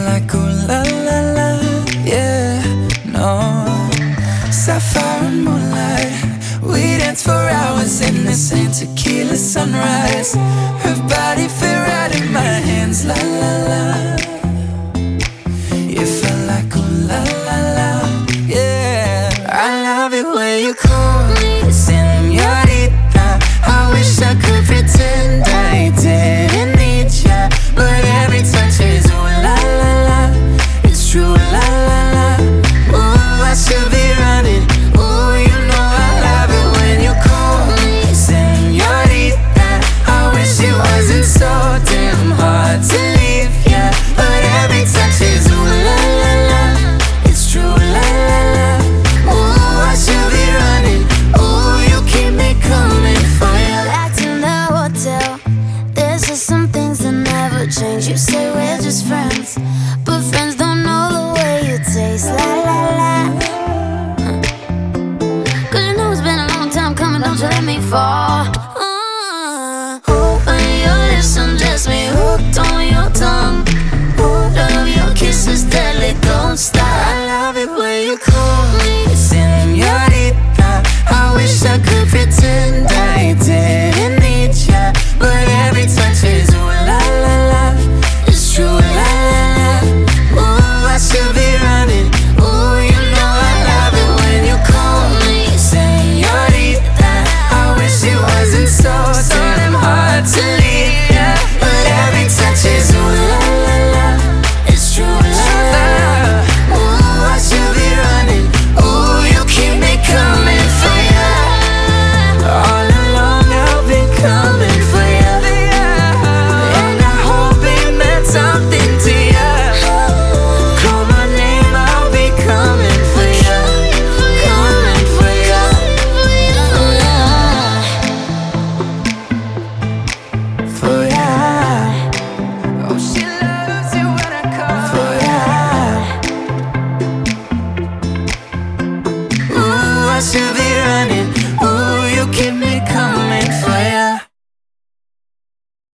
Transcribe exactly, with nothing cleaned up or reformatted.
like ooh la la la, yeah, no. Sapphire and moonlight, we dance for hours in the same tequila sunrise. Her body fit right in my hands, la la la. You felt like ooh la la la, yeah. I love it when you call me señorita. I wish I could pretend I didn't need ya, but every touch is ooh la la la. It's true, la la la. Ooh, I should be running. Ooh, you know I love it when you call me señorita. I wish it wasn't so damn hard to leave ya, but every touch is ooh la la la. It's true, la la la. Ooh, I should be running. Ooh, you keep me coming for ya. Back to the hotel, there's just some things that never change. You say we're just friends, but friends don't know the way you taste. La la la. Cause you know it's been a long time coming, don't you let me fall. Uh, Open your lips, undress me, hooked on your tongue. Ooh, love your kisses deadly, don't stop. I love it when you call me señorita. I wish I could pretend I didn't need ya, but every touch is ooh la la la. It's true, la la la. Ooh, I should be running. Ooh, you know I love it when you call me señorita. I wish it wasn't so damn hard to leave ya, but every touch is ooh la la la. It's true, la la la. Ooh, I should be running. Ooh, you keep me coming for ya. All along I've been coming for ya, and I hope it meant something to ya. Call my name, I'll be coming for ya, coming for ya. For ya. Oh, she loves it when I call for ya. Ooh, I should be running. Ooh, you keep